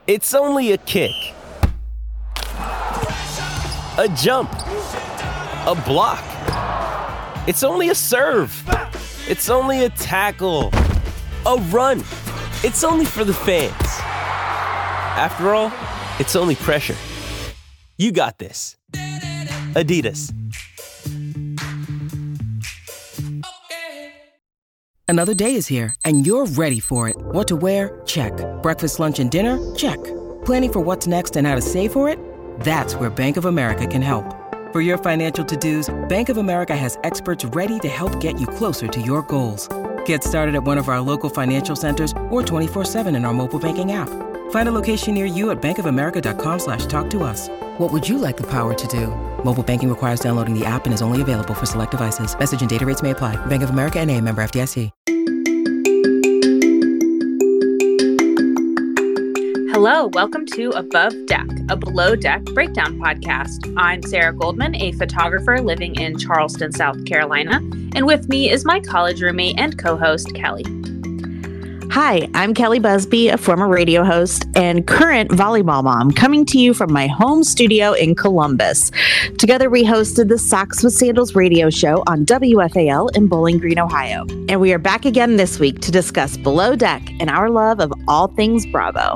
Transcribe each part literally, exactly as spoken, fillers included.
It's only a kick, a jump, a block. It's only a serve. It's only a tackle, a run. It's only for the fans. After all, it's only pressure. You got this. Adidas. Another day is here, and you're ready for it. What to wear? Check. Breakfast, lunch, and dinner? Check. Planning for what's next and how to save for it? That's where Bank of America can help. For your financial to-dos, Bank of America has experts ready to help get you closer to your goals. Get started at one of our local financial centers or twenty-four seven in our mobile banking app. Find a location near you at bankofamerica.com slash talk to us. What would you like the power to do? Mobile banking requires downloading the app and is only available for select devices. Message and data rates may apply. Bank of America N A, member F D I C. Hello, welcome to Above Deck, a below deck breakdown podcast. I'm Sarah Goldman, a photographer living in Charleston, South Carolina, and with me is my college roommate and co-host, Kelly. Hi, I'm Kelly Busby, a former radio host and current volleyball mom, coming to you from my home studio in Columbus. Together, we hosted the Socks with Sandals radio show on W F A L in Bowling Green, Ohio. And we are back again this week to discuss Below Deck and our love of all things Bravo.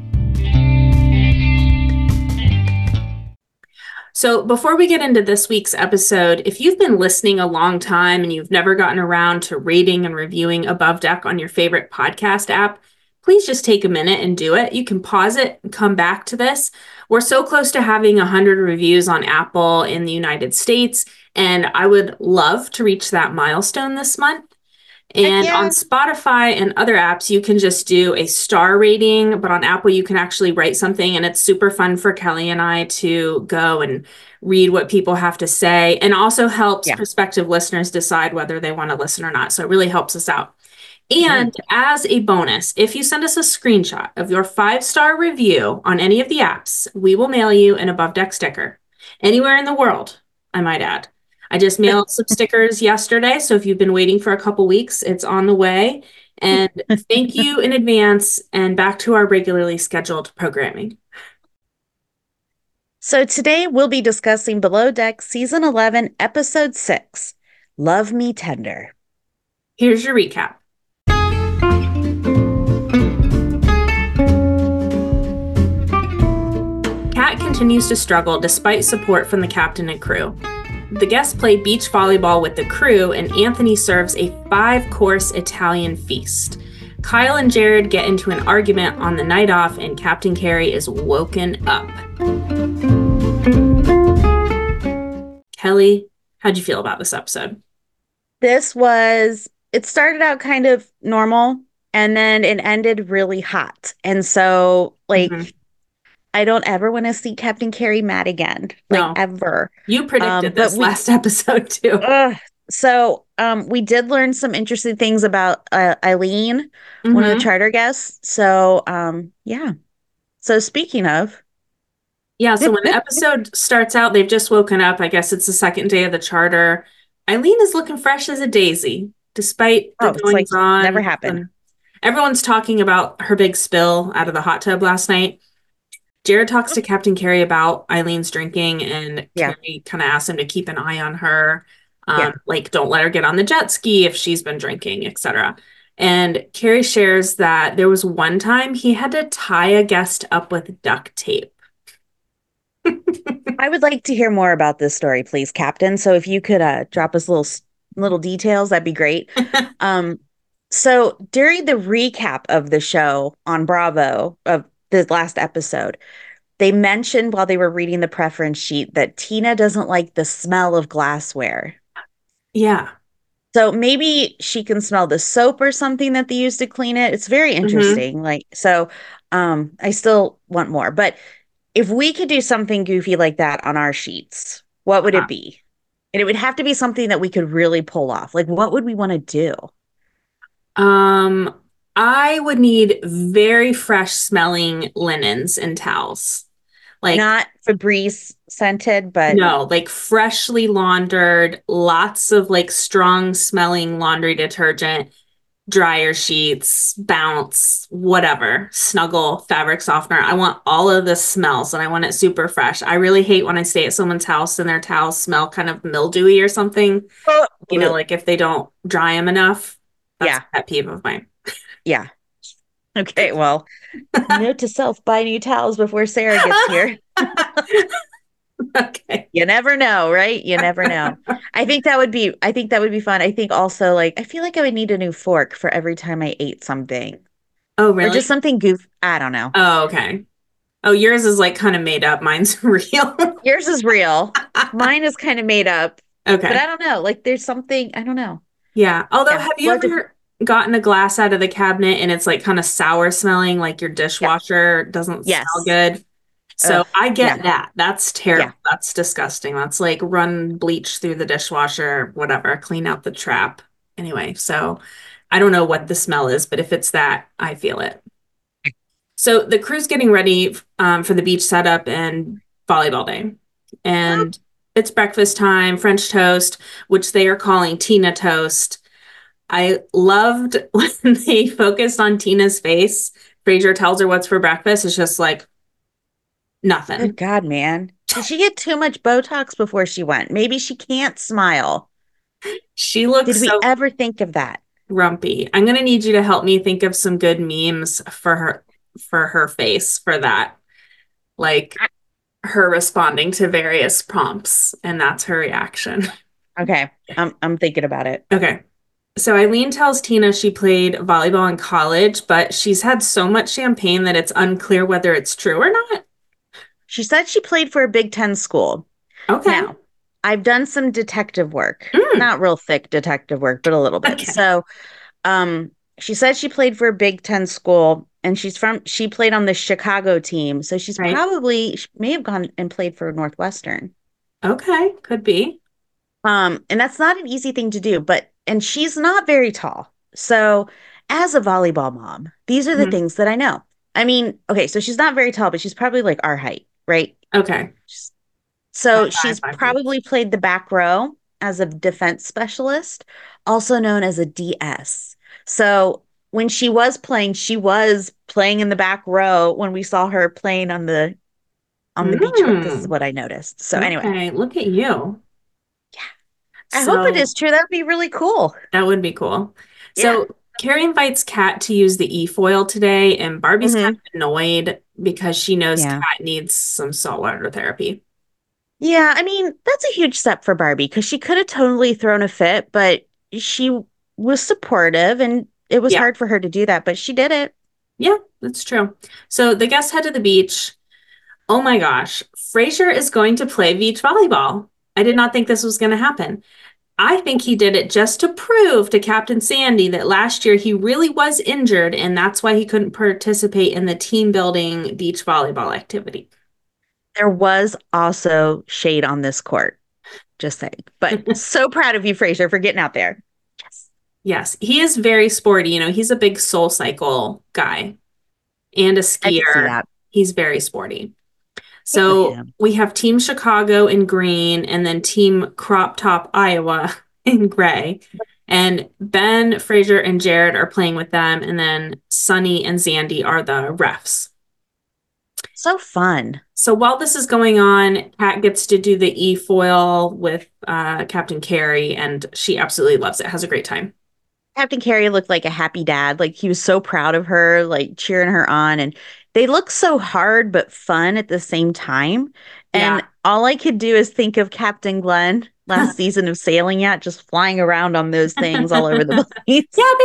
So before we get into this week's episode, if you've been listening a long time and you've never gotten around to rating and reviewing Above Deck on your favorite podcast app, please just take a minute and do it. You can pause it and come back to this. We're so close to having one hundred reviews on Apple in the United States, and I would love to reach that milestone this month. And yeah. On Spotify and other apps, you can just do a star rating, but on Apple, you can actually write something, and it's super fun for Kelly and I to go and read what people have to say, and also helps yeah. prospective listeners decide whether they want to listen or not. So it really helps us out. And mm-hmm. as a bonus, if you send us a screenshot of your five-star review on any of the apps, we will mail you an Above Deck sticker anywhere in the world, I might add. I just mailed some stickers yesterday, so if you've been waiting for a couple weeks, it's on the way. And thank you in advance, and back to our regularly scheduled programming. So today we'll be discussing Below Deck Season eleven, Episode six, Love Me Tender. Here's your recap. Kat continues to struggle despite support from the captain and crew. The guests play beach volleyball with the crew, and Anthony serves a five-course Italian feast. Kyle and Jared get into an argument on the night off, and Captain Carey is woken up. Kelly, how'd you feel about this episode? This was, it started out kind of normal, and then it ended really hot. And so, like, mm-hmm. I don't ever want to see Captain Carey mad again, like no. ever. You predicted um, this we, last episode too. Uh, so um, we did learn some interesting things about uh, Eileen, mm-hmm. one of the charter guests. So um, yeah. So speaking of. Yeah. So when the episode starts out, they've just woken up. I guess it's the second day of the charter. Eileen is looking fresh as a daisy, despite the oh, goings like on. Never happened. Everyone's talking about her big spill out of the hot tub last night. Jared talks to Captain Carey about Eileen's drinking, and yeah. Carey kind of asks him to keep an eye on her. Um, yeah. Like, don't let her get on the jet ski if she's been drinking, et cetera. And Carey shares that there was one time he had to tie a guest up with duct tape. I would like to hear more about this story, please, Captain. So if you could uh, drop us little little details, that'd be great. um, so during the recap of the show on Bravo, of the last episode, they mentioned while they were reading the preference sheet that Tina doesn't like the smell of glassware. Yeah. So maybe she can smell the soap or something that they use to clean it. It's very interesting. Mm-hmm. Like, so um, I still want more. But if we could do something goofy like that on our sheets, what would uh-huh. it be? And it would have to be something that we could really pull off. Like, what would we want to do? Um, I would need very fresh smelling linens and towels. Like not Febreze scented, but no, like freshly laundered, lots of like strong smelling laundry detergent, dryer sheets, Bounce, whatever, Snuggle, fabric softener. I want all of the smells and I want it super fresh. I really hate when I stay at someone's house and their towels smell kind of mildewy or something. You know, like if they don't dry them enough. That's Yeah. a pet peeve of mine. Yeah. Okay, well, note to self, buy new towels before Sarah gets here. Okay. You never know, right? You never know. I think that would be, I think that would be fun. I think also like, I feel like I would need a new fork for every time I ate something. Oh, really? Or just something goof. I don't know. Oh, okay. Oh, yours is like kind of made up. Mine's real. Yours is real. Mine is kind of made up. Okay. But I don't know. Like there's something, I don't know. Yeah. Although, Yeah. have you Well, ever gotten a glass out of the cabinet and it's like kind of sour smelling, like your dishwasher doesn't Yes. smell good? So Ugh, I get yeah. that. That's terrible. Yeah. That's disgusting. That's like run bleach through the dishwasher, whatever, clean out the trap. Anyway, so I don't know what the smell is, but if it's that, I feel it. So the crew's getting ready um, for the beach setup and volleyball day. And it's breakfast time, French toast, which they are calling Tina toast. I loved when they focused on Tina's face. Frasier tells her what's for breakfast. It's just like nothing. Good God, man. Did she get too much Botox before she went? Maybe she can't smile. She looks Did we so ever think of that? grumpy. I'm gonna need you to help me think of some good memes for her for her face for that. Like her responding to various prompts, and that's her reaction. Okay, I'm I'm thinking about it. Okay. So Eileen tells Tina she played volleyball in college, but she's had so much champagne that it's unclear whether it's true or not. She said she played for a Big Ten school. Okay. Now, I've done some detective work. Mm. Not real thick detective work, but a little bit. Okay. So, um, she said she played for a Big Ten school, and she's from she played on the Chicago team. So she's Right. probably she may have gone and played for Northwestern. Okay, could be. Um, and that's not an easy thing to do, but and she's not very tall. So, as a volleyball mom, these are the Mhm. things that I know. I mean, okay, so she's not very tall, but she's probably like our height, right? Okay. So Five, five, she's five, probably played the back row as a defense specialist, also known as a D S. So when she was playing, she was playing in the back row when we saw her playing on the on the beach. This is Mm. what I noticed. So anyway, Okay, look at you. I hope it So- is true. That would be really cool. That would be cool. Yeah. So Carrie invites Kat to use the e-foil today, and Barbie's Mhm. kind of annoyed because she knows Yeah. Kat needs some saltwater therapy. Yeah, I mean, that's a huge step for Barbie because she could have totally thrown a fit, but she was supportive and it was Yeah. hard for her to do that, but she did it. Yeah, that's true. So the guests head to the beach. Oh my gosh, Frasier is going to play beach volleyball. I did not think this was going to happen. I think he did it just to prove to Captain Sandy that last year he really was injured, and that's why he couldn't participate in the team building beach volleyball activity. There was also shade on this court, just saying. But so proud of you, Frasier, for getting out there. Yes. Yes, he is very sporty. You know, he's a big Soul Cycle guy and a I can see skier. that. He's very sporty. Good So for him. we have Team Chicago in green and then Team Crop Top Iowa in gray. And Ben, Fraser, and Jared are playing with them. And then Sunny and Zandy are the refs. So fun. So while this is going on, Kat gets to do the e-foil with uh, Captain Carrie, and she absolutely loves it, has a great time. Captain Carey looked like a happy dad. Like he was so proud of her, like cheering her on. And they look so hard but fun at the same time. And Yeah. all I could do is think of Captain Glenn last season of Sailing Yacht, just flying around on those things all over the place.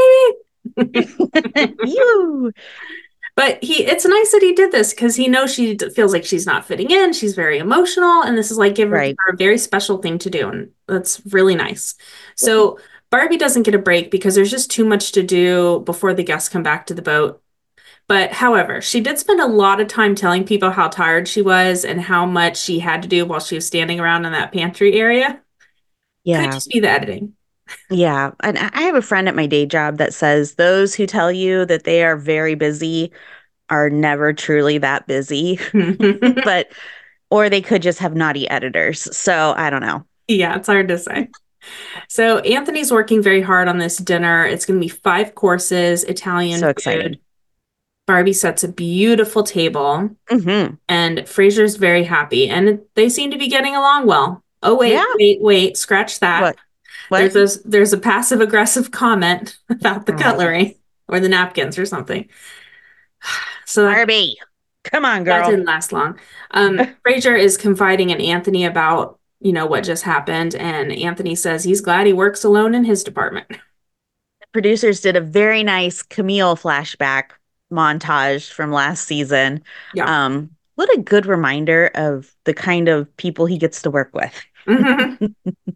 Yeah, baby. You. But he, it's nice that he did this because he knows she d- feels like she's not fitting in. She's very emotional, and this is like giving Right. her a very special thing to do, and that's really nice. So Barbie doesn't get a break because there's just too much to do before the guests come back to the boat. But however, she did spend a lot of time telling people how tired she was and how much she had to do while she was standing around in that pantry area. Could Yeah. just be the editing. Yeah. And I I have a friend at my day job that says those who tell you that they are very busy are never truly that busy. But, or they could just have naughty editors. So I don't know. Yeah, it's hard to say. So Anthony's working very hard on this dinner. It's going to be five courses, Italian So food. excited. Barbie sets a beautiful table, Mm-hmm. and Frasier's very happy, and they seem to be getting along well. Oh, wait, Yeah. wait, wait, scratch that. What? What? There's a, there's a passive aggressive comment about the Oh. cutlery or the napkins or something. So that, Barbie, come on, that girl. didn't last long. Um, Frasier is confiding in Anthony about, you know, what just happened, and Anthony says he's glad he works alone in his department. Producers did a very nice Camille flashback montage from last season. Yeah. Um, what a good reminder of the kind of people he gets to work with. Mhm.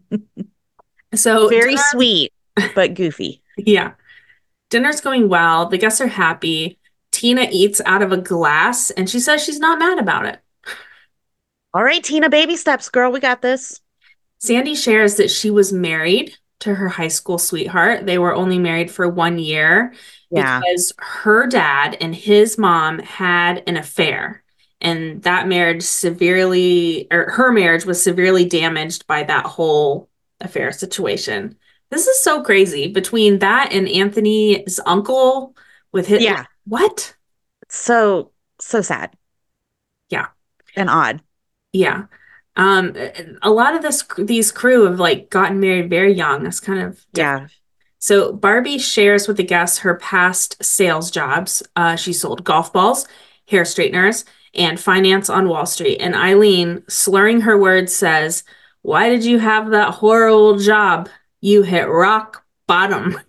So Very dinner- sweet, but goofy. Yeah. Dinner's going well. The guests are happy. Tina eats out of a glass, and she says she's not mad about it. All right, Tina, baby steps, girl. We got this. Sandy shares that she was married to her high school sweetheart. They were only married for one year Yeah. because her dad and his mom had an affair. And that marriage severely, or her marriage was severely damaged by that whole affair situation. This is so crazy. Between that and Anthony's uncle with his, Yeah. what? So, so sad. Yeah. And odd. Yeah. Um, a lot of this, these crew have like gotten married very young. That's kind of different. Yeah. So Barbie shares with the guests her past sales jobs. Uh, she sold golf balls, hair straighteners, and finance on Wall Street. And Eileen, slurring her words, says, "Why did you have that horrible job? You hit rock bottom."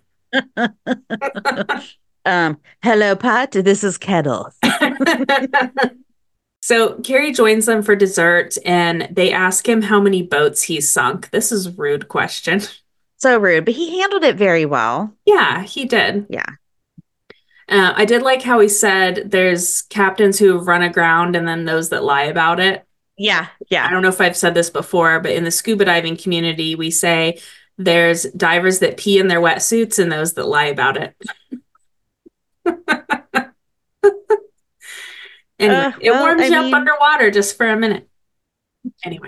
Um, hello, Pot. This is Kettle. So Carrie joins them for dessert, and they ask him how many boats he's sunk. This is a rude question. So rude, but he handled it very well. Yeah, he did. Yeah. Uh, I did like how he said there's captains who have run aground and then those that lie about it. Yeah. Yeah. I don't know if I've said this before, but in the scuba diving community, we say there's divers that pee in their wetsuits and those that lie about it. Anyway, Uh, it well, warms I you mean- up underwater just for a minute. Anyway.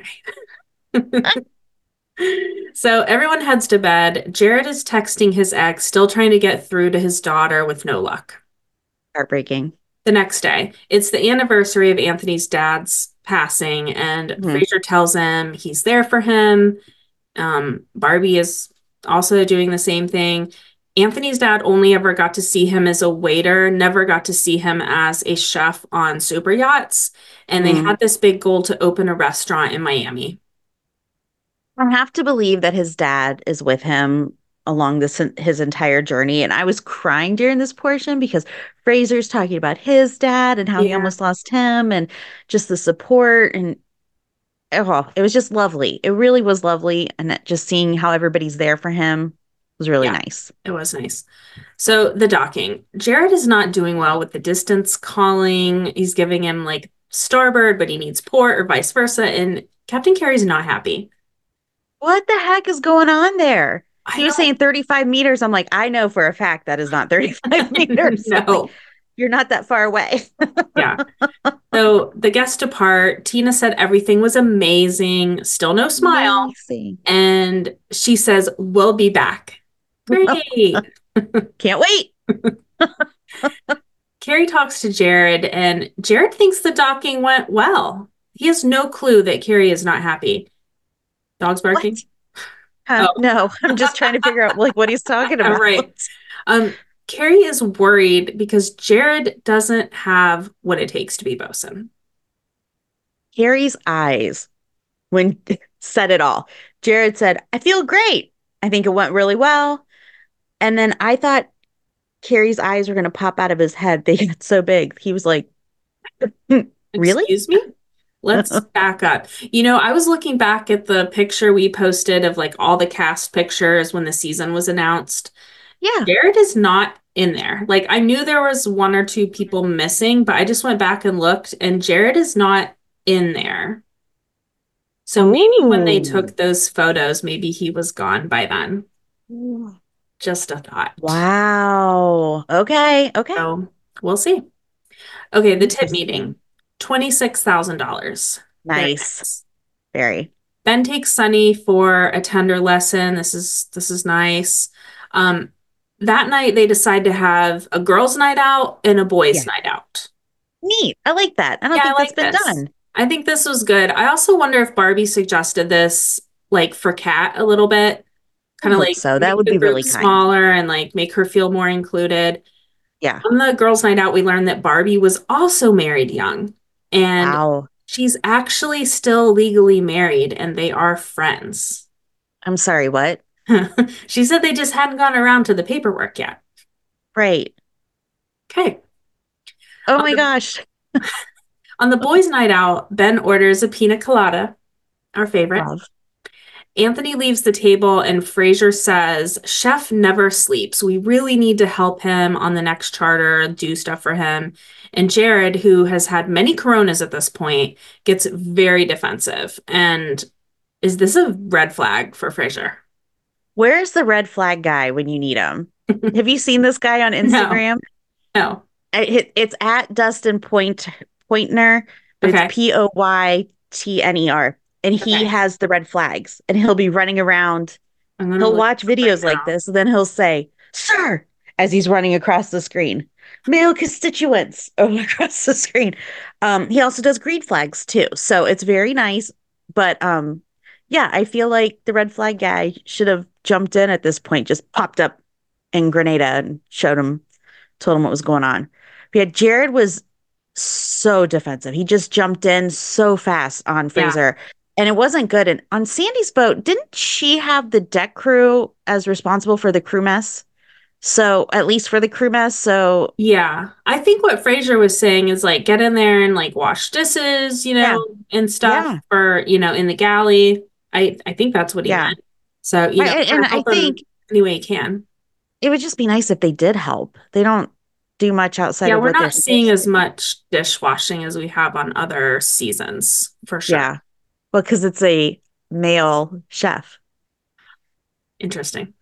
So everyone heads to bed. Jared is texting his ex, still trying to get through to his daughter with no luck. Heartbreaking. The next day, it's the anniversary of Anthony's dad's passing, and Mhm. Frasier tells him he's there for him. Um, Barbie is also doing the same thing. Anthony's dad only ever got to see him as a waiter, never got to see him as a chef on super yachts. And they Mm. had this big goal to open a restaurant in Miami. I have to believe that his dad is with him along this his entire journey. And I was crying during this portion because Fraser's talking about his dad and how he Yeah. almost lost him and just the support. And oh, it was just lovely. It really was lovely. And it- just seeing how everybody's there for him was really Yeah. nice. It was nice. So the docking. Jared is not doing well with the distance calling. He's giving him like starboard, but he needs port or vice versa. And Captain Carey's not happy. What the heck is going on there? I He was don't- saying thirty-five meters. I'm like, I know for a fact that is not thirty-five meters. I'm No. like, you're not that far away. Yeah. So the guests depart. Tina said everything was amazing. Still no smile. Amazing. And she says, "We'll be back." Great. Can't wait. Carrie talks to Jared, and Jared thinks the docking went well. He has no clue that Carrie is not happy. Dogs barking? Huh? Oh. No, I'm just trying to figure out like what he's talking about. Right. Um, Carrie is worried because Jared doesn't have what it takes to be bosun. Carrie's eyes when said it all. Jared said, I feel great. I think it went really well. And then I thought Carrie's eyes were going to pop out of his head. They got so big. He was like, really? Excuse me? Let's back up. You know, I was looking back at the picture we posted of like all the cast pictures when the season was announced. Yeah. Jared is not in there. Like I knew there was one or two people missing, but I just went back and looked and Jared is not in there. So maybe when they Ooh. took those photos, maybe he was gone by then. Just a thought. Wow. Okay. Okay. So we'll see. Okay, the tip Interesting. meeting. twenty-six thousand dollars. Nice. Very. Ben takes Sunny for a tender lesson. This is this is nice. Um, that night they decide to have a girls' night out and a boys' Yeah. night out. Neat. I like that. I don't Yeah, think I that's like been this. done. I think this was good. I also wonder if Barbie suggested this like for Kat a little bit, I kind of hope like so. That make would the be group really kind. smaller and like make her feel more included. Yeah. On the girls' night out, we learned that Barbie was also married young, and Wow. she's actually still legally married, and they are friends. I'm sorry, what? She said they just hadn't gone around to the paperwork yet. Right. Okay. Oh On my the, gosh. on the boys' night out, Ben orders a pina colada, our favorite. Love. Anthony leaves the table and Frasier says, Chef never sleeps. We really need to help him on the next charter, do stuff for him. And Jared, who has had many coronas at this point, gets very defensive. And is this a red flag for Frasier? Where's the red flag guy when you need him? Have you seen this guy on Instagram? No. I- It's at Dustin Point Pointner, but Okay. it's P O Y T N E R. And he Okay. has the red flags and he'll be running around. I'm gonna He'll look watch it up right videos like now. this, and then he'll say, "Sir," as he's running across the screen. Male constituents over across the screen. Um, he also does green flags too. So it's very nice. But um, yeah, I feel like the red flag guy should have jumped in at this point, just popped up in Grenada and showed him, told him what was going on. But yeah, Jared was so defensive. He just jumped in so fast on Yeah. Fraser. And it wasn't good. And on Sandy's boat, didn't she have the deck crew as responsible for the crew mess? So at least for the crew mess. So Yeah. I think what Frasier was saying is like get in there and like wash dishes, you know, and stuff Yeah. for, you know, in the galley. I I think that's what he Yeah. meant. So, you know, I- and sort of I help him think any way he can. it would just be nice if they did help. They don't do much outside Yeah, of we're what they're not seeing supposed as to. much dishwashing as we have on other seasons, for sure. Yeah. Well, because it's a male chef. Interesting.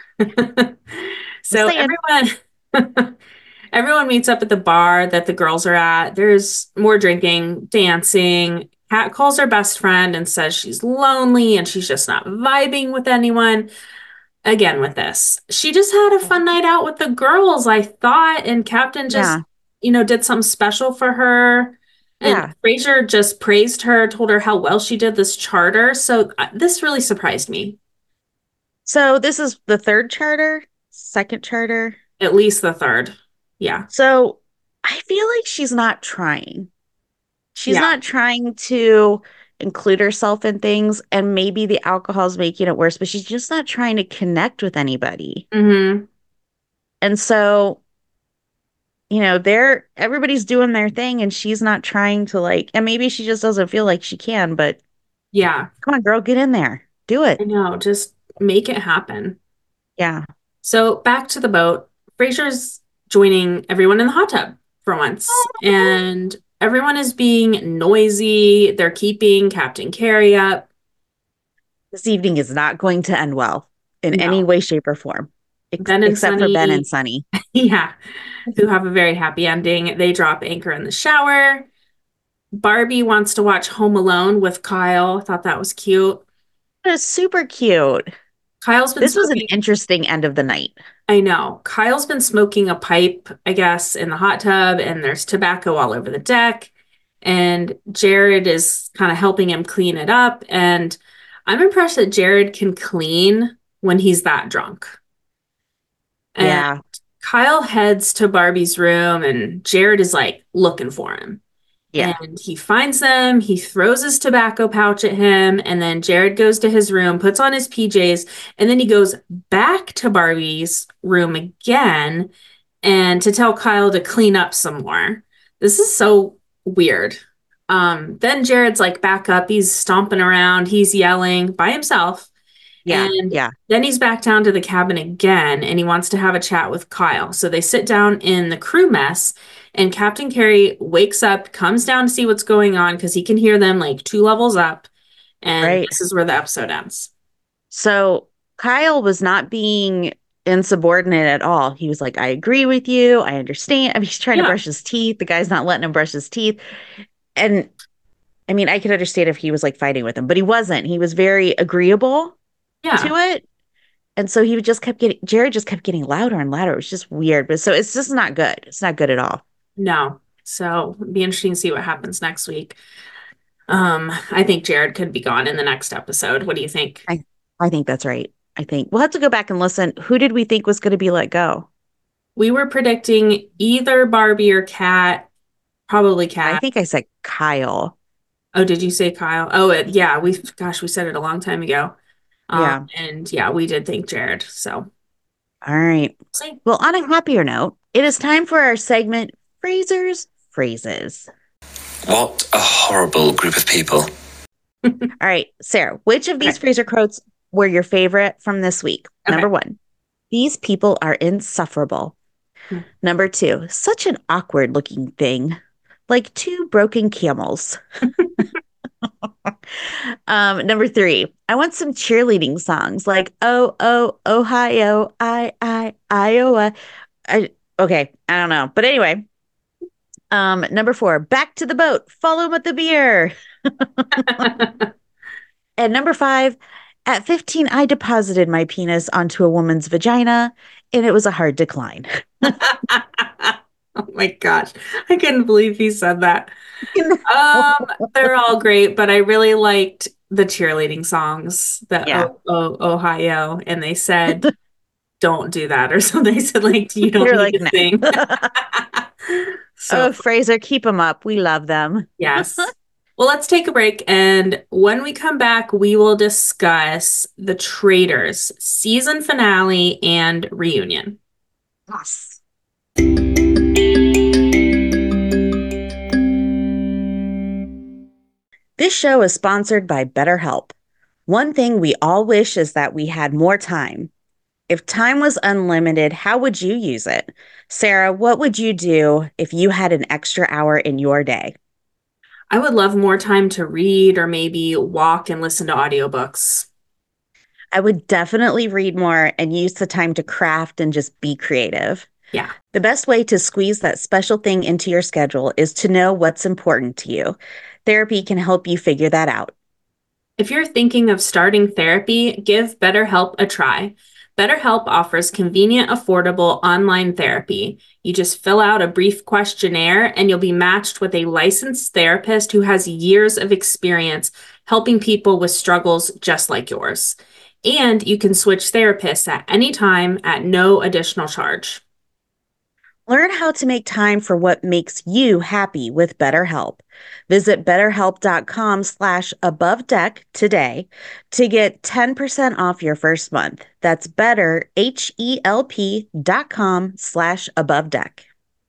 So saying. everyone everyone meets up at the bar that the girls are at. There's more drinking, dancing. Kat calls her best friend and says she's lonely and she's just not vibing with anyone. Again, with this, she just had a fun night out with the girls, I thought, and Captain just, Yeah. you know, did something special for her. And Yeah. Frasier just praised her, told her how well she did this charter. So uh, this really surprised me. So this is the third charter, second charter. At least the third. Yeah. So I feel like she's not trying. She's Yeah. not trying to include herself in things, and maybe the alcohol is making it worse, but she's just not trying to connect with anybody. Mm-hmm. And so, you know, they're everybody's doing their thing, and she's not trying to like, and maybe she just doesn't feel like she can, but Yeah. come on, girl, get in there. Do I it. know. Just make it happen. Yeah. So back to the boat. Frasier's joining everyone in the hot tub for once. And everyone is being noisy. They're keeping Captain Carey up. This evening is not going to end well in No. any way, shape, or form. Ex- Ben and except for Ben Sunny- and Sunny. Yeah. Who have a very happy ending. They drop anchor in the shower. Barbie wants to watch Home Alone with Kyle. I thought that was cute. It was super cute. Kyle's been This was an smoking- interesting end of the night. I know. Kyle's been smoking a pipe, I guess, in the hot tub, and there's tobacco all over the deck. And Jared is kind of helping him clean it up. And I'm impressed that Jared can clean when he's that drunk. And Yeah. Kyle heads to Barbie's room, and Jared is like looking for him. Yeah. And he finds them, he throws his tobacco pouch at him, and then Jared goes to his room, puts on his P Js, and then he goes back to Barbie's room again and to tell Kyle to clean up some more. This is so weird. Um, then Jared's like back up, he's stomping around, he's yelling by himself. Yeah. And Yeah. then he's back down to the cabin again and he wants to have a chat with Kyle. So they sit down in the crew mess and Captain Carey wakes up, comes down to see what's going on because he can hear them like two levels up. And Right. this is where the episode ends. So Kyle was not being insubordinate at all. He was like, I agree with you. I understand. I mean, he's trying Yeah. to brush his teeth. The guy's not letting him brush his teeth. And I mean, I could understand if he was like fighting with him, but he wasn't. He was very agreeable Yeah. to it. And so he just kept getting, Jared just kept getting louder and louder. It was just weird. But so it's just not good. It's not good at all. No. So it'd be interesting to see what happens next week. Um, I think Jared could be gone in the next episode. What do you think? I, I think that's right. I think we'll have to go back and listen. Who did we think was going to be let go? We were predicting either Barbie or Kat, probably Kat. I think I said Kyle. Oh, did you say Kyle? Oh, it, yeah. We, gosh, we said it a long time ago. Um, Yeah. And yeah, we did think Jared. So, All right. see. Well, on a happier note, it is time for our segment, Fraser's Phrases. What a horrible group of people. All right, Sarah, which of these Okay. Fraser quotes were your favorite from this week? Okay. Number one, these people are insufferable. Hmm. Number two, such an awkward looking thing, like two broken camels. um, number three, I want some cheerleading songs like oh, oh, Ohio, I, I, Iowa. I, okay, I don't know. But anyway, um, number four, back to the boat, follow with the beer. And number five, at fifteen, I deposited my penis onto a woman's vagina, and it was a hard decline. Oh my gosh. I couldn't believe he said that. Um, they're all great, but I really liked the cheerleading songs, the Yeah. oh, oh, Ohio, and they said, don't do that, or something. They said, like, you don't You're need like, to "No." sing. So, Oh, Fraser, keep them up. We love them. yes. Well, let's take a break. And when we come back, we will discuss The Traitors season finale and reunion. Yes. This show is sponsored by BetterHelp. One thing we all wish is that we had more time. If time was unlimited, how would you use it? Sarah, what would you do if you had an extra hour in your day? I would love more time to read or maybe walk and listen to audiobooks. I would definitely read more and use the time to craft and just be creative. Yeah. The best way to squeeze that special thing into your schedule is to know what's important to you. Therapy can help you figure that out. If you're thinking of starting therapy, give BetterHelp a try. BetterHelp offers convenient, affordable online therapy. You just fill out a brief questionnaire and you'll be matched with a licensed therapist who has years of experience helping people with struggles just like yours. And you can switch therapists at any time at no additional charge. Learn how to make time for what makes you happy with BetterHelp. Visit betterhelp.com slash above deck today to get ten percent off your first month. That's better, H-E-L-P dot com slash above deck.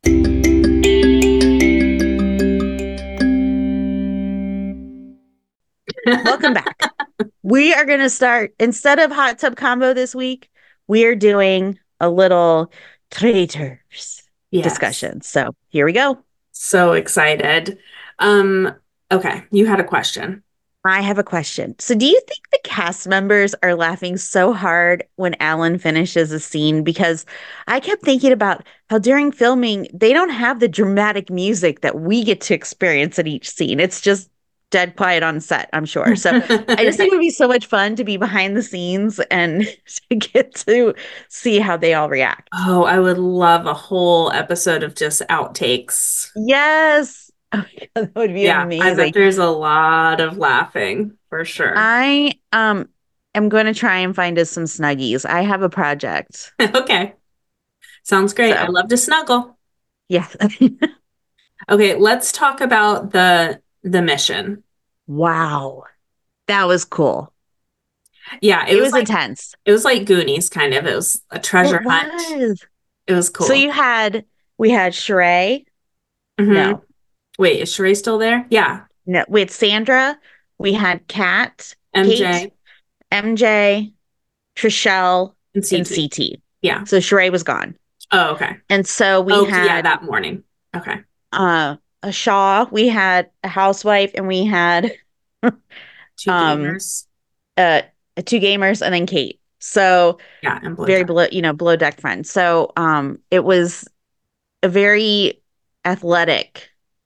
Welcome back. We are going to start, instead of hot tub combo this week, we are doing a little traitors Yes. discussion. So here we go. So excited. Um, okay, you had a question. I have a question. So do you think the cast members are laughing so hard when Alan finishes a scene? Because I kept thinking about how during filming, they don't have the dramatic music that we get to experience at each scene. It's just dead quiet on set, I'm sure. So I just think it would be so much fun to be behind the scenes and to get to see how they all react. Oh, I would love a whole episode of just outtakes. Yes. Oh my God, that would be Yeah, I amazing. bet there's a lot of laughing for sure. I um am going to try and find us some Snuggies. I have a project. Okay. Sounds great. So. I love to snuggle. Yeah. Okay, let's talk about the the mission. Wow. That was cool. Yeah, it, It, was, was like intense. it was like Goonies kind of. It was a treasure It hunt. was. It was cool. So you had, we had Sheree. Mhm. No, Wait, is Sheree still there? Yeah. no, we had Sandra. We had Kat, M J Kate, M J, Trishelle, and C T. and C T. Yeah. So Sheree was gone. Oh, okay. And so we oh, had yeah, that morning. Okay. uh, a Shaw, we had a housewife, and we had Two Um, gamers. uh, two gamers, and then Kate. So Yeah, and Blue very Jack. below, you know, below deck friend. So um, it was a very athletic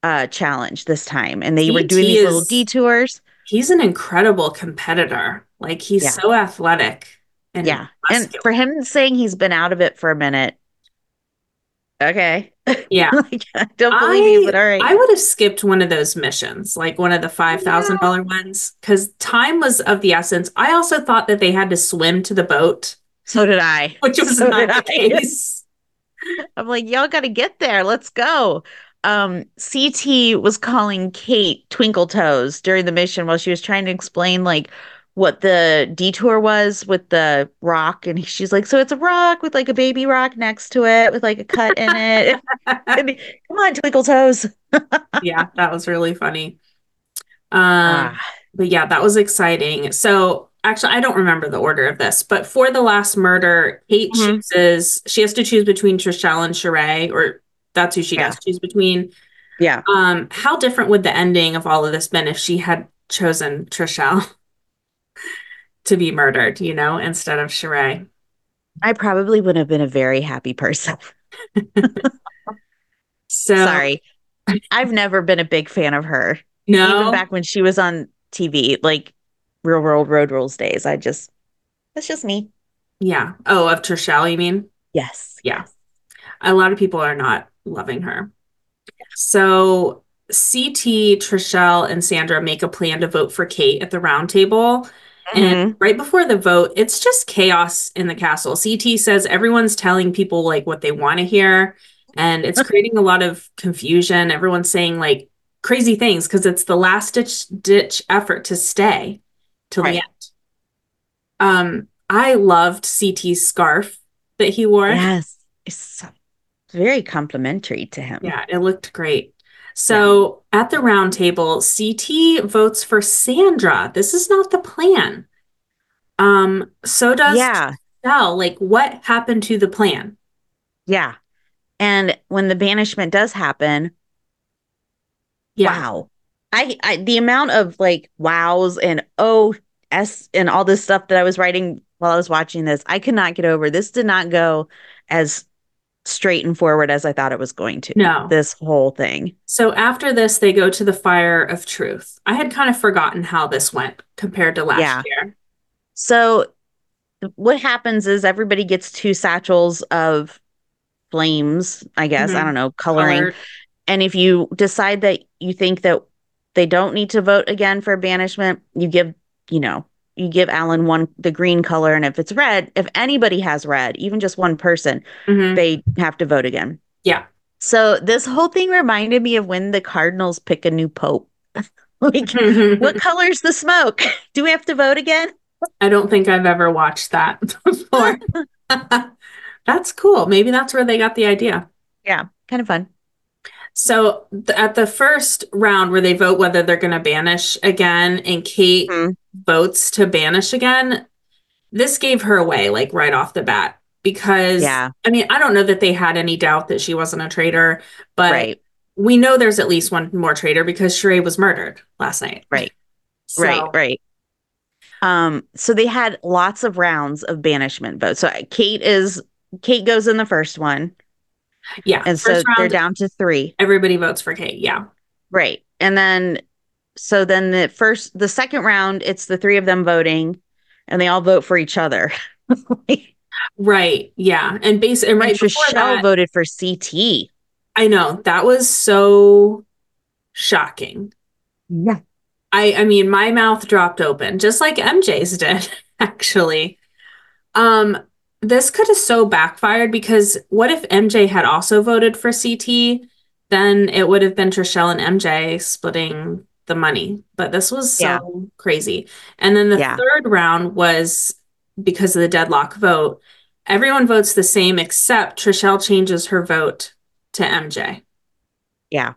uh, challenge this time, and they were C T doing these little is- detours. He's an incredible competitor. Like he's Yeah. so athletic and Yeah, and muscular. for him saying he's been out of it for a minute, okay, Yeah. like, I don't believe you, but all right. I would have skipped one of those missions, like one of the five thousand dollars ones, because time was of the essence. I also thought that they had to swim to the boat, So did I. which was So not did the I. case. I'm like, y'all got to get there. Let's go. Um, C T was calling Kate Twinkle Toes during the mission while she was trying to explain like what the detour was with the rock, and she's like, so it's a rock with like a baby rock next to it with like a cut in it. And he, come on, Twinkle Toes. Yeah, that was really funny. Um, Ah. but yeah, that was exciting. So actually, I don't remember the order of this, but for the last murder, Kate Mhm. chooses, she has to choose between Trishelle and Sheree, or that's who she Yeah. does choose between. Yeah. Um, how different would the ending of all of this been if she had chosen Trishelle to be murdered, you know, instead of Sheree? I probably would have been a very happy person. So Sorry. I've never been a big fan of her. no, Even back when she was on T V, like Real World Road Rules days. I just, that's just me. yeah. Oh, of Trishelle, you mean? Yes. Yeah. A lot of people are not loving her. So C T, Trishelle, and Sandra make a plan to vote for Kate at the round table. And right before the vote, it's just chaos in the castle. C T says everyone's telling people like what they want to hear, and it's creating a lot of confusion. Everyone's saying like crazy things because it's the last ditch ditch effort to stay till Right. the end. Um, I loved C T's scarf that he wore. Yes. It's so, very complimentary to him. Yeah, it looked great. So at the round table, C T votes for Sandra. This is not the plan. Um, so does Yeah. Trishelle. Like, what happened to the plan? Yeah. And when the banishment does happen, Yeah. wow. I, I the amount of like wows and oh s and all this stuff that I was writing while I was watching this, I could not get over. This did not go as straight and forward as I thought it was going to. No. This whole thing. So after this, they go to the Fire of Truth. I had kind of forgotten how this went compared to last Yeah. year. So what happens is everybody gets two satchels of flames, I guess. Mhm. I don't know, coloring. Colored. And if you decide that you think that they don't need to vote again for banishment, you give, you know, you give Alan one, the green color. And if it's red, if anybody has red, even just one person, Mhm. they have to vote again. Yeah. So this whole thing reminded me of when the Cardinals pick a new pope. Like, what color's the smoke? Do we have to vote again? I don't think I've ever watched that before. That's cool. Maybe that's where they got the idea. Yeah, kind of fun. So th- at the first round where they vote whether they're going to banish again and Kate Mhm. votes to banish again, this gave her away like right off the bat because Yeah. I mean, I don't know that they had any doubt that she wasn't a traitor, but Right, we know there's at least one more traitor because Sheree was murdered last night. right, So, right, right. Um, so they had lots of rounds of banishment votes. So Kate is Kate goes in the first one, Yeah. and so first they're round, down to three. everybody votes for Kate. Yeah. Right. And then so then the first the second round, it's the three of them voting, and they all vote for each other. Right. Yeah. And base and right And before Trishelle that, voted for C T. I know that was so shocking. Yeah. I I mean, my mouth dropped open, just like M J's did, actually. Um, this could have so backfired because what if M J had also voted for C T? Then it would have been Trishelle and M J splitting the money. But this was so Yeah. crazy. And then the Yeah. third round was because of the deadlock vote. Everyone votes the same except Trishelle changes her vote to M J. Yeah.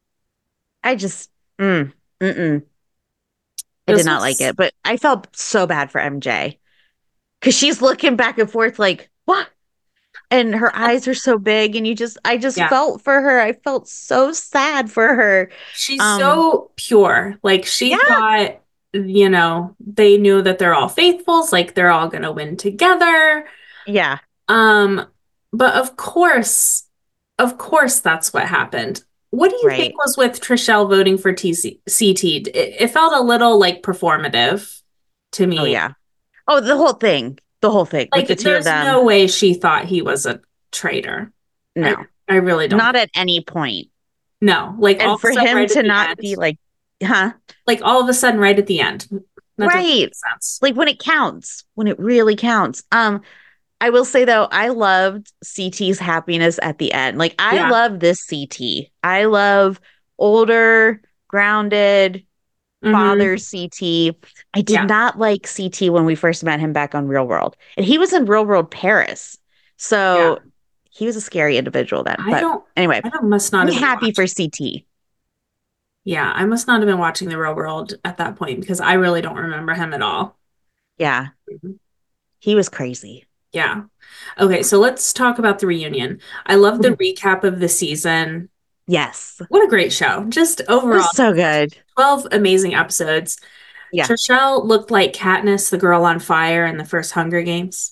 I just mm, mm-mm. I This did not was- like it, but I felt so bad for M J because she's looking back and forth like, what? And her eyes are so big, and you just, I just Yeah. felt for her. I felt so sad for her. She's Um, so pure. Like she Yeah. thought, you know, they knew that they're all faithfuls, like they're all gonna win together. Yeah. Um, but of course, of course that's what happened. What do you Right. think was with Trishelle voting for T C- C T? It, it felt a little like performative to me. Oh, yeah. Oh, the whole thing. The whole thing Like, with the two of there's them. no way she thought he was a traitor. No, I, I really don't. not at any point. No, like all And of for a sudden, him right at to the not end, be like, huh? like all of a sudden, right at the end. That doesn't Right. make sense. Like when it counts, when it really counts. Um, I will say though, I loved C T's happiness at the end. Like I Yeah. love this C T. I love older, grounded, Mhm. father C T. I did Yeah. not like C T when we first met him back on Real World. And he was in Real World Paris. So he was a scary individual then. I But don't. anyway, I don't, must not I'm have been happy for watching- C T. Yeah, I must not have been watching The Real World at that point because I really don't remember him at all. Yeah. Mhm. He was crazy. Yeah. Okay, so let's talk about the reunion. I love the recap of the season. Yes. What a great show. Just It overall, was so good. twelve amazing episodes. Yeah. Trishelle looked like Katniss, the girl on fire in the first Hunger Games.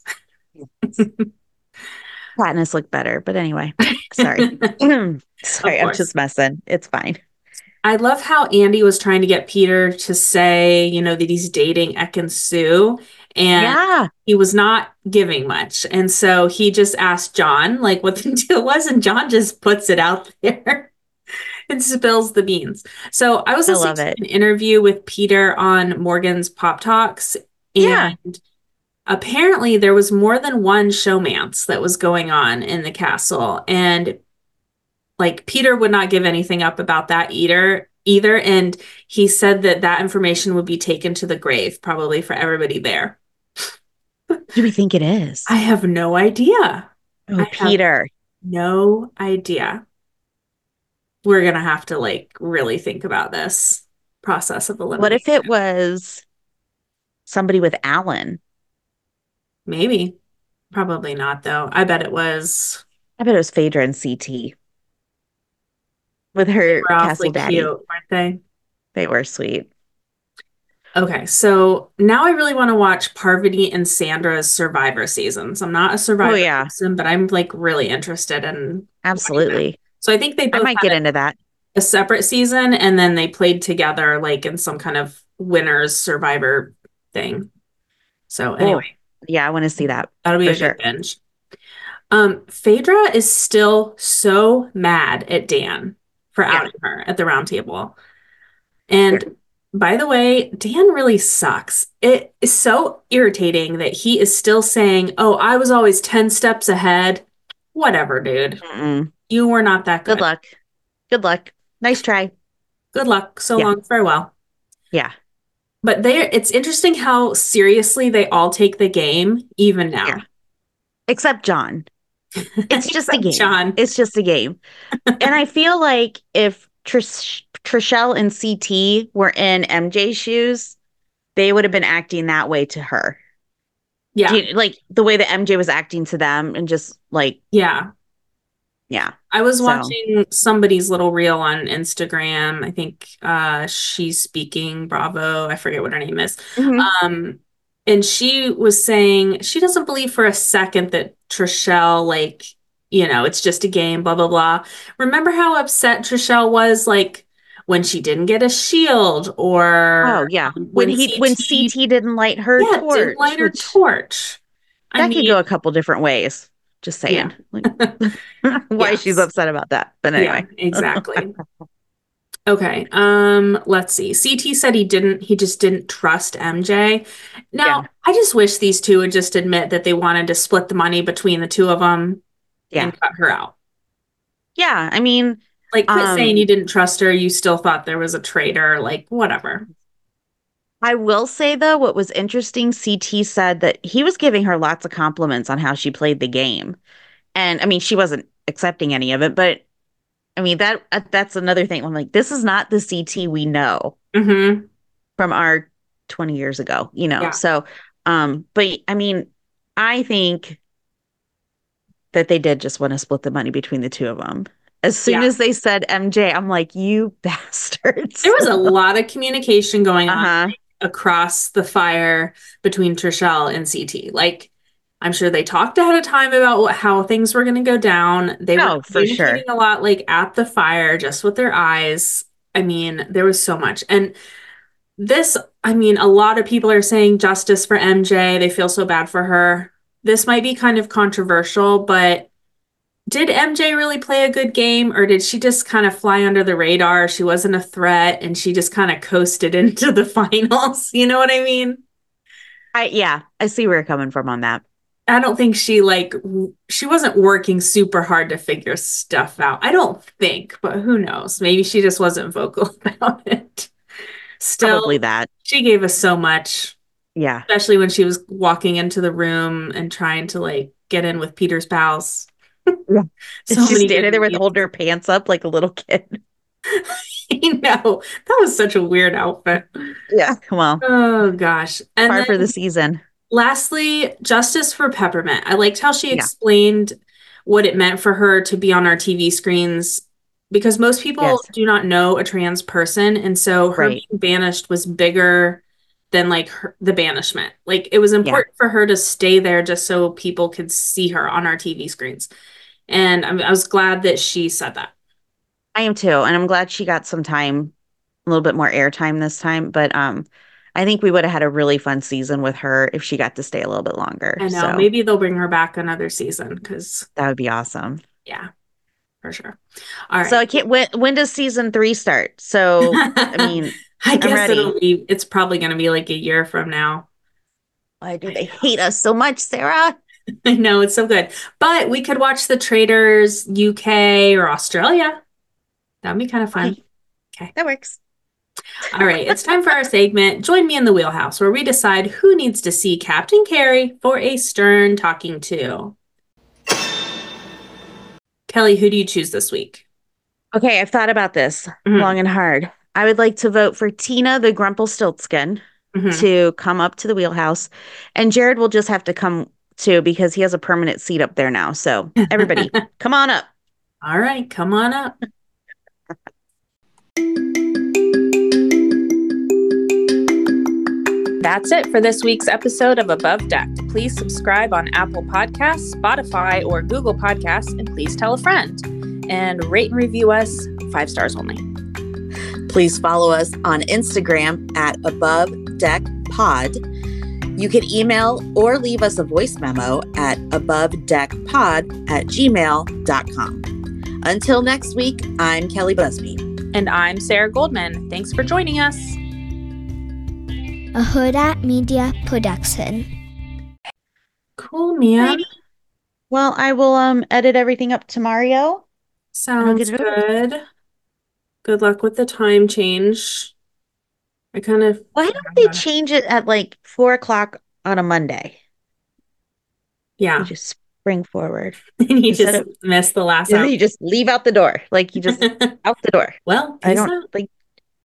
Katniss looked better, but anyway, sorry. Sorry, I'm course. just messing. It's fine. I love how Andy was trying to get Peter to say, you know, that he's dating Ekin Sue, and Yeah. he was not giving much. And so he just asked John, like, what the deal was, and John just puts it out there and spills the beans. So I was I listening love to it. an interview with Peter on Morgan's Pop Talks, and Yeah. apparently there was more than one showmance that was going on in the castle, and like Peter would not give anything up about that either either and he said that that information would be taken to the grave probably for everybody there. What do we think it is? I have no idea. Oh, I have- Peter. No idea. We're gonna have to like really think about this process of elimination. What if it was somebody with Alan? Maybe. Probably not though. I bet it was I bet it was Phaedra and C T. With her were awfully castle daddy. cute, weren't they? They were sweet. Okay, so now I really want to watch Parvati and Sandra's Survivor seasons. I'm not a Survivor Oh, yeah. person, but I'm like really interested in. Absolutely. So I think they I both might had get a, into that. a separate season, and then they played together like in some kind of winners Survivor thing. So anyway, Yeah, I want to see that. that'll be for a sure. good binge. Um, Phaedra is still so mad at Dan for Yeah. outing her at the round table. And Sure. by the way, Dan really sucks. It is so irritating that he is still saying, "Oh, I was always ten steps ahead." Whatever, dude. Mm-mm. You were not that good. Good luck. Good luck. Nice try. Good luck. So Yeah. long, farewell. Yeah. But they it's interesting how seriously they all take the game, even now. Yeah. Except John. It's just a Except game. John. It's just a game. And I feel like if Trish, Trishelle and C T were in M J's shoes, they would have been acting that way to her. Yeah. Do you- like the way that M J was acting to them and just like, Yeah. yeah. I was So- watching somebody's little reel on Instagram. I think uh she's speaking Bravo. I forget what her name is. Um, and she was saying she doesn't believe for a second that Trishelle, like, you know, it's just a game, blah, blah, blah. Remember how upset Trishelle was, like, when she didn't get a shield or Oh, yeah. um, When he when C T didn't light her yeah, torch. didn't light her which- torch. I that mean, could go a couple different ways. Just saying. Like, why Yes. she's upset about that. But anyway. yeah, exactly. Okay. Um, let's see. C T said he didn't, he just didn't trust M J. Now, Yeah. I just wish these two would just admit that they wanted to split the money between the two of them Yeah. and cut her out. Yeah. I mean, Like, quit Um, saying you didn't trust her, you still thought there was a traitor, like, whatever. I will say though, what was interesting, C T said that he was giving her lots of compliments on how she played the game. And I mean, she wasn't accepting any of it, but I mean, that uh, that's another thing. I'm like, this is not the C T we know Mm-hmm. from our twenty years ago, you know? Yeah. So, um, but I mean, I think that they did just want to split the money between the two of them. As soon Yeah. as they said M J, I'm like, you bastards. There was a lot of communication going on uh-huh. across the fire between Trishelle and C T. Like, I'm sure they talked ahead of time about what, how things were going to go down. They were Oh, for sure. communicating a lot like at the fire, just with their eyes. I mean, there was so much. And this, I mean, a lot of people are saying justice for M J. They feel so bad for her. This might be kind of controversial, but did M J really play a good game, or did she just kind of fly under the radar? She wasn't a threat and she just kind of coasted into the finals. You know what I mean? I yeah, I see where you're coming from on that. I don't think she like w- she wasn't working super hard to figure stuff out. I don't think, but who knows? Maybe she just wasn't vocal about it. Still, Probably that. she gave us so much, Yeah. especially when she was walking into the room and trying to like get in with Peter's pals. Yeah. So She's many standing good there with memes. holding her pants up like a little kid. I know. That was such a weird outfit. Yeah. Well, Oh gosh. And par for then the season. lastly, justice for Peppermint. I liked how she Yeah. explained what it meant for her to be on our T V screens because most people Yes. do not know a trans person. And so her Right. being banished was bigger than like her, the banishment. Like it was important for her to stay there just so people could see her on our T V screens. And I'm, I was glad that she said that. I am too. And I'm glad she got some time, a little bit more airtime this time. But um, I think we would have had a really fun season with her if she got to stay a little bit longer. I know. So Maybe they'll bring her back another season because, that would be awesome. yeah, for sure. All right. So I can't, when, when does season three start? So, I mean, I guess ready. it'll be, it's probably going to be like a year from now. why do they hate us so much, Sarah? I know, it's so good. But we could watch The Traitors U K or Australia. That'd be kind of fun. Okay. That works. All right. It's time for our segment. Join me in the wheelhouse where we decide who needs to see Captain Carey for a stern talking to. Kelly, who do you choose this week? Okay, I've thought about this Mhm. long and hard. I would like to vote for Tina the Grumpelstiltskin Mhm. to come up to the wheelhouse. And Jared will just have to come too because he has a permanent seat up there now. So everybody, come on up. All right. Come on up. That's it for this week's episode of Above Deck. Please subscribe on Apple Podcasts, Spotify, or Google Podcasts, and please tell a friend. And rate and review us five stars only. Please follow us on Instagram at Above Deck Pod. You can email or leave us a voice memo at abovedeckpod at gmail dot com. Until next week, I'm Kelly Busby. And I'm Sarah Goldman. Thanks for joining us. A Huda Media Production. Cool, man. Well, I will um edit everything up to Mario. Sounds get it over. good. Good luck with the time change. I kind of Why don't they change it at like four o'clock on a Monday? Yeah. You just spring forward. And you Instead just of- missed the last And hour. then you just leave out the door. Like you just out the door. Well, I peace don't out. like